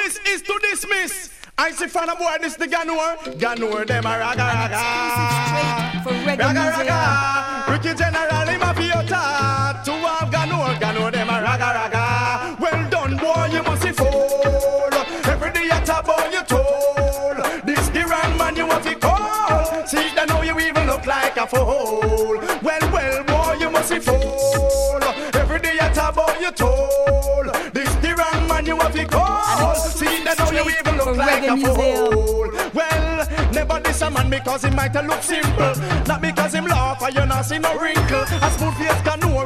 this is to dismiss. I see from the boy, this the Ganor. Ganor, them a raga raga. For Reggae Raga Museum. raga. Ricky General, him a Fiota. To have Ganor, Ganor, them a raga raga. Well done, boy, you must see fall. Every day at a boy, you told. This the wrong man, you want to call. See, they know you even look like a fool. Well, boy, you must see fall. Every day at a boy, you told. This the wrong man, you want to call. See, they know you even look like a fool. Well, never diss a man because he might look simple. Not because him laugh or you not see no wrinkle. A smooth face can know